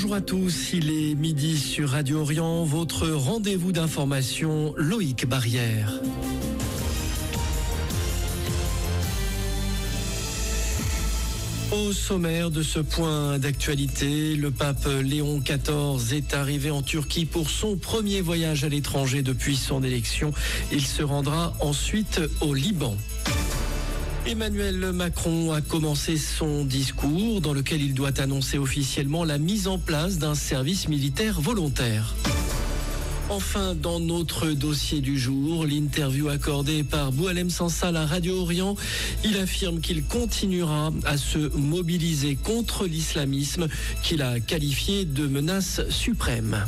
Bonjour à tous, il est midi sur Radio Orient, votre rendez-vous d'information, Loïc Barrière. Au sommaire de ce point d'actualité, le pape Léon XIV est arrivé en Turquie pour son premier voyage à l'étranger depuis son élection. Il se rendra ensuite au Liban. Emmanuel Macron a commencé son discours dans lequel il doit annoncer officiellement la mise en place d'un service militaire volontaire. Enfin, dans notre dossier du jour, l'interview accordée par Boualem Sansal à Radio Orient, il affirme qu'il continuera à se mobiliser contre l'islamisme qu'il a qualifié de menace suprême.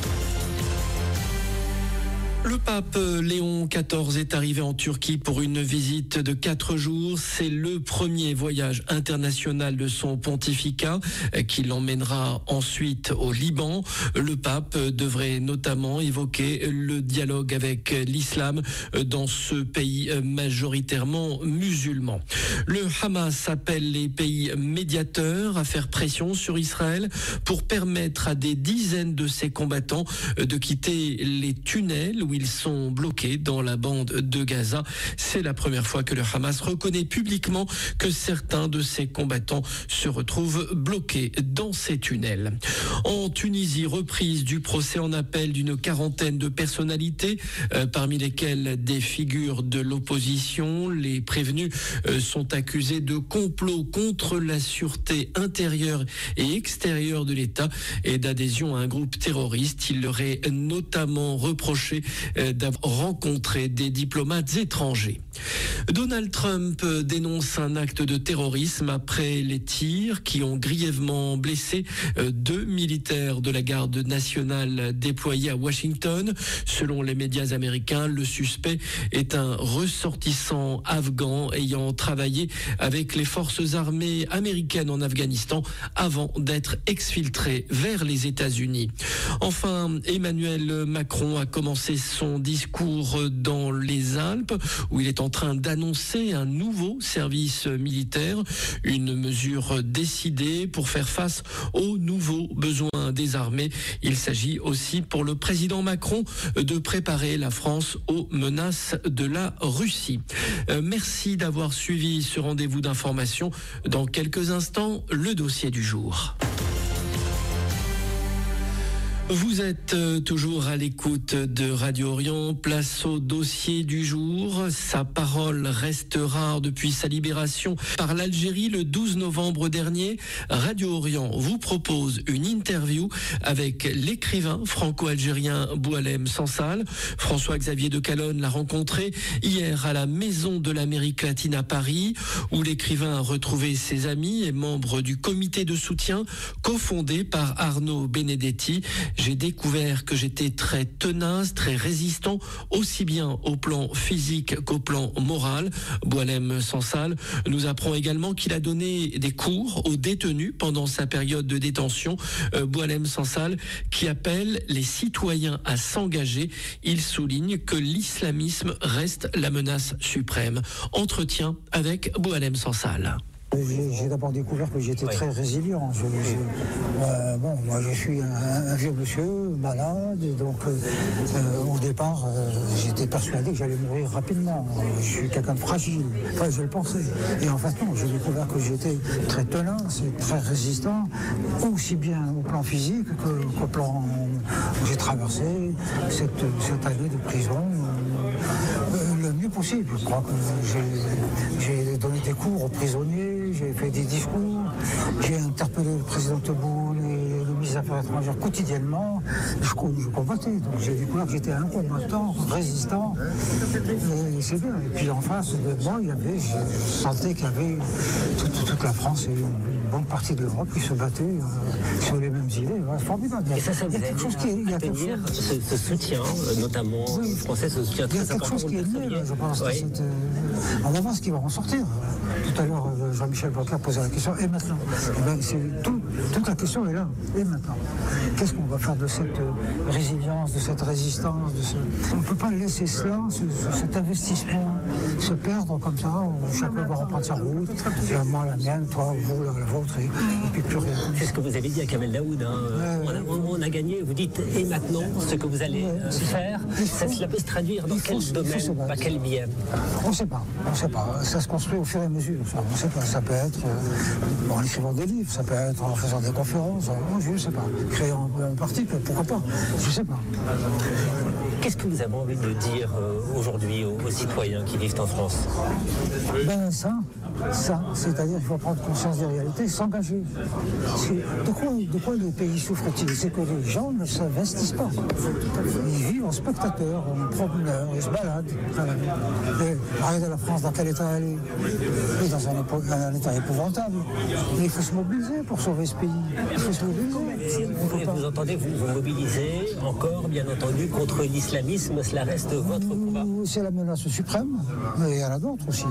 Le pape Léon XIV est arrivé en Turquie pour une visite de 4 jours. C'est le premier voyage international de son pontificat qui l'emmènera ensuite au Liban. Le pape devrait notamment évoquer le dialogue avec l'islam dans ce pays majoritairement musulman. Le Hamas appelle les pays médiateurs à faire pression sur Israël pour permettre à des dizaines de ses combattants de quitter les tunnels où ils sont bloqués dans la bande de Gaza. C'est la première fois que le Hamas reconnaît publiquement que certains de ses combattants se retrouvent bloqués dans ces tunnels. En Tunisie, reprise du procès en appel d'une quarantaine de personnalités, parmi lesquelles des figures de l'opposition. Les prévenus sont accusés de complot contre la sûreté intérieure et extérieure de l'État et d'adhésion à un groupe terroriste. Il leur est notamment reproché d'avoir rencontré des diplomates étrangers. Donald Trump dénonce un acte de terrorisme après les tirs qui ont grièvement blessé 2 militaires de la garde nationale déployés à Washington. Selon les médias américains, le suspect est un ressortissant afghan ayant travaillé avec les forces armées américaines en Afghanistan avant d'être exfiltré vers les États-Unis. Enfin, Emmanuel Macron a commencé son discours dans les Alpes où il est en train d'annoncer un nouveau service militaire, une mesure décidée pour faire face aux nouveaux besoins des armées. Il s'agit aussi pour le président Macron de préparer la France aux menaces de la Russie. Merci d'avoir suivi ce rendez-vous d'information. Dans quelques instants, le dossier du jour. Vous êtes toujours à l'écoute de Radio Orient, place au dossier du jour. Sa parole reste rare depuis sa libération par l'Algérie le 12 novembre dernier. Radio Orient vous propose une interview avec l'écrivain franco-algérien Boualem Sansal. François-Xavier de Calonne l'a rencontré hier à la Maison de l'Amérique latine à Paris, où l'écrivain a retrouvé ses amis et membres du comité de soutien cofondé par Arnaud Benedetti. J'ai découvert que j'étais très tenace, très résistant, aussi bien au plan physique qu'au plan moral. Boualem Sansal nous apprend également qu'il a donné des cours aux détenus pendant sa période de détention. Boualem Sansal qui appelle les citoyens à s'engager. Il souligne que l'islamisme reste la menace suprême. Entretien avec Boualem Sansal. J'ai d'abord découvert que j'étais très résilient. Moi je suis un vieux monsieur, malade, donc au départ j'étais persuadé que j'allais mourir rapidement. Je suis quelqu'un de fragile, enfin je le pensais. Et en fait non, j'ai découvert que j'étais très tenace, très résistant, aussi bien au plan physique qu'au plan... J'ai traversé cette année de prison le mieux possible. Je crois que j'ai donné des cours aux prisonniers, j'ai fait des discours, j'ai interpellé le président Tebboune et le ministre des Affaires étrangères quotidiennement. Je combattais, donc j'ai découvert que j'étais un combattant, résistant, et c'est bien. Et puis en face de moi, je sentais qu'il y avait toute la France et une bonne partie de l'Europe qui se battait sur les mêmes idées. C'est formidable. Et ça vous aide à tenir ce soutien, notamment français, ce soutien très important. Il y a quelque chose qui est né, je pense. Oui. On va voir ce qui va en sortir. Tout à l'heure, Jean-Michel Blanquer posait la question, et maintenant toute la question est là, et maintenant qu'est-ce qu'on va faire de cette résilience, de cette résistance On ne peut pas laisser cela, cet investissement se perdre comme ça, où chacun va reprendre sa route, moi la mienne, toi, vous, la vôtre, et puis plus rien. C'est ce que vous avez dit à Kamel Daoud. On a gagné, vous dites, et maintenant, ce que vous allez faire, cela peut se traduire dans quel domaine, pas quel biais? On ne sait pas. Ça se construit au fur et à mesure. On ne sait pas. Ça peut être en écrivant des livres, ça peut être en faisant des conférences, je ne sais pas. Créer un parti, pourquoi pas? Je ne sais pas. Qu'est-ce que vous avez envie de dire aujourd'hui aux citoyens qui vivent en France? Ben ça, c'est-à-dire qu'il faut prendre conscience des réalités, s'engager. De quoi le pays souffre-t-il? C'est que les gens ne s'investissent pas. Ils vivent en spectateurs, en promeneurs, ils se baladent. Regardez la France, dans quel état elle est? Et dans un état épouvantable. Mais il faut se mobiliser pour sauver ce pays. Il faut se mobiliser. Vous entendez, vous mobilisez encore, bien entendu, contre l'islamisme, cela reste votre combat. C'est la menace suprême, mais il y en a d'autres aussi.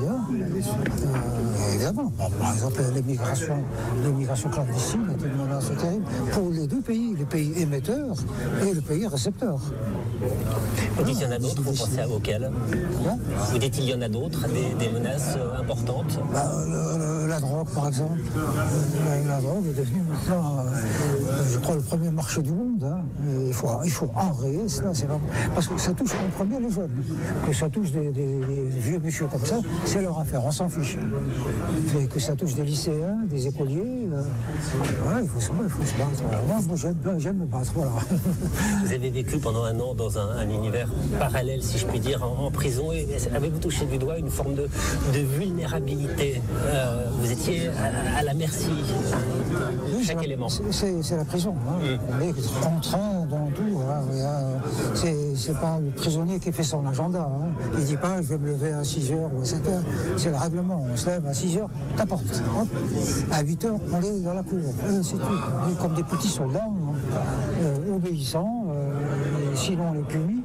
Évidemment. Par exemple, l'immigration clandestine est une menace terrible pour les deux pays, le pays émetteur et le pays récepteur. Vous dites qu'il y en a d'autres, vous pensez à auxquelles? Vous dites qu'il y en a d'autres, des menaces importantes? La drogue, par exemple. La drogue est devenue maintenant, je crois, le premier marché du monde. Il faut enrayer cela. Parce que ça touche en premier les jeunes. Que ça touche des vieux messieurs comme ça, c'est leur affaire, on s'en fiche. Et que ça touche des lycéens, des écoliers, il faut se battre. Moi, j'aime me battre, voilà. Vous avez vécu pendant un an dans un univers parallèle, si je puis dire, en prison. Et avez-vous touché du doigt une forme de vulnérabilité? Vous étiez à la merci de chaque élément. C'est la prison. On est contraint dans tout. C'est pas le prisonnier qui fait son agenda. Il ne dit pas je vais me lever à 6h ou à 7h. C'est le règlement. On se lève à 6h, t'apportes. À 8h, on est dans la cour. C'est tout. On est comme des petits soldats, obéissants. Sinon, on est punis.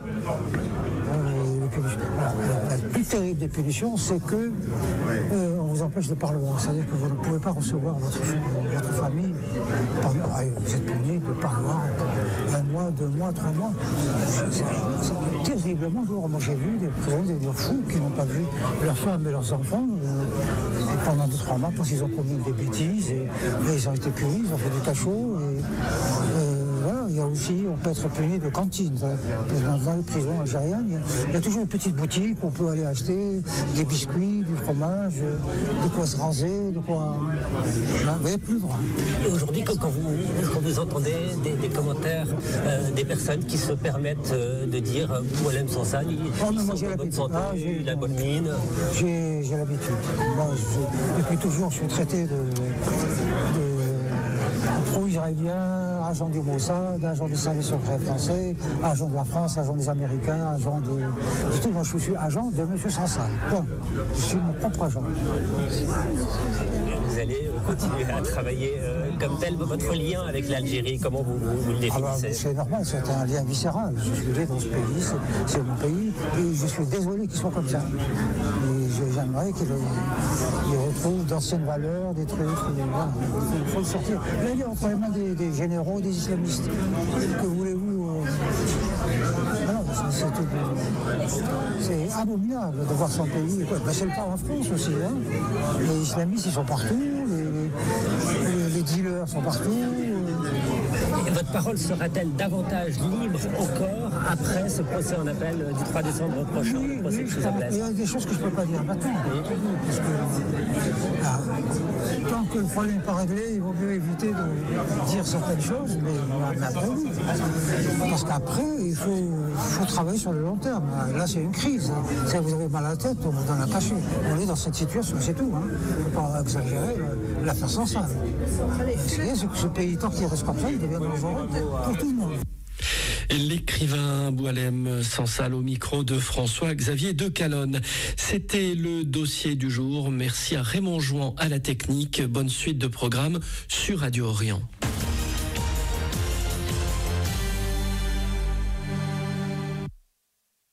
La plus terrible des punitions, c'est que on vous empêche de parler. C'est-à-dire que vous ne pouvez pas recevoir votre famille. Vous êtes puni de ne pas voir 1 mois, 2 mois, 3 mois. C'est terriblement dur. Moi, j'ai vu des prisonniers, des fous qui n'ont pas vu leurs femmes et leurs enfants pendant 2-3 mois parce qu'ils ont commis des bêtises et ils ont été punis, ils ont fait du cachot. Il y a aussi, on peut être puni de cantine. Dans les prisons algériennes, il y a toujours une petite boutique où on peut aller acheter des biscuits, du fromage, de quoi se raser, de quoi... Vous n'avez plus le droit. Et aujourd'hui, quand vous entendez des commentaires des personnes qui se permettent de dire « Boualem Sansal, il sont en bonne santé, il a bonne mine ». J'ai l'habitude. Moi, depuis toujours, je suis traité de pro-israélien, agent du Mossad, agent du service secret français, agent de la France, agent des Américains, agent de tout. Moi, je suis agent de M. Sansal. Bon, je suis mon propre agent. Vous allez continuer à travailler comme tel. Votre lien avec l'Algérie, comment vous le définissez? C'est normal, c'est un lien viscéral. Je suis né dans ce pays, c'est mon pays, et je suis désolé qu'il soit comme ça. Et j'aimerais qu'il retrouve d'anciennes valeurs, des trucs. Il faut le sortir. Là, il est entre les mains des généraux, des islamistes. Que voulez-vous c'est abominable de voir son pays. C'est le cas en France aussi. Les islamistes, ils sont partout. Les dealers sont partout. Et votre parole sera-t-elle davantage libre encore après ce procès en appel du 3 décembre prochain, le procès de Chrysoplast? Il y a des choses que je ne peux pas dire maintenant. Parce que tant que le problème n'est pas réglé, il vaut mieux éviter de dire certaines choses, mais après oui. Parce qu'après, il faut travailler sur le long terme. Là, c'est une crise. Si vous avez mal à la tête, on vous donne un cachet. On est dans cette situation, c'est tout. Il ne faut pas exagérer l'affaire Sansal. Ce pays, tant qu'il reste comme ça, il devient dangereux pour tout le monde. L'écrivain Boualem Sansal au micro de François-Xavier de Calonne. C'était le dossier du jour. Merci à Raymond Jouan à la technique. Bonne suite de programme sur Radio Orient.